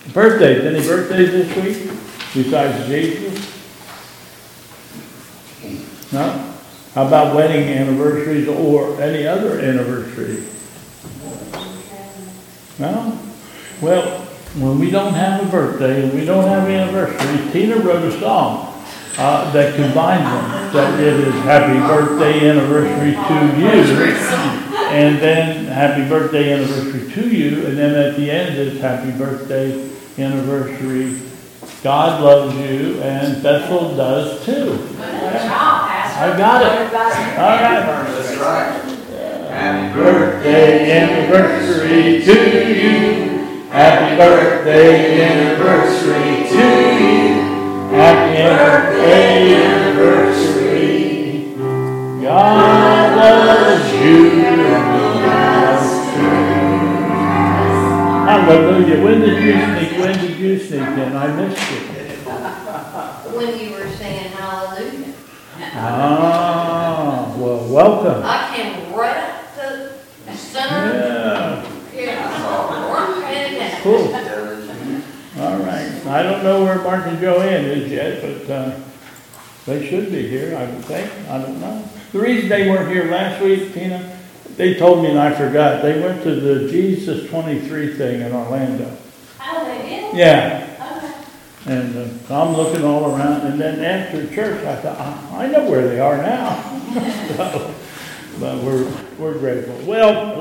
Birthdays, any birthdays this week besides Jesus? No? How about wedding anniversaries or any other anniversary? No? Well, when we don't have a birthday and we don't have an anniversary, Tina wrote a song that combines them. That it is happy birthday anniversary to you, and then happy birthday anniversary to you, and then at the end it's happy birthday anniversary. God loves you, and Bethel does too. I got it. All right. That's right. Happy birthday anniversary to you. Happy birthday anniversary to you. Happy birthday anniversary. God loves you and loves you. Hallelujah. When did you sneak in? I missed it. When you were saying hallelujah. Ah, well, welcome. I came right up to the center. Yeah. Cool. All right. I don't know where Mark and Joanne is yet, but they should be here, I would think. I don't know. The reason they weren't here last week, Tina, they told me and I forgot. They went to the Jesus 23 thing in Orlando. Oh, they did? Yeah. Okay. And I'm looking all around. And then after church, I thought, I know where they are now. So, but we're grateful. Well.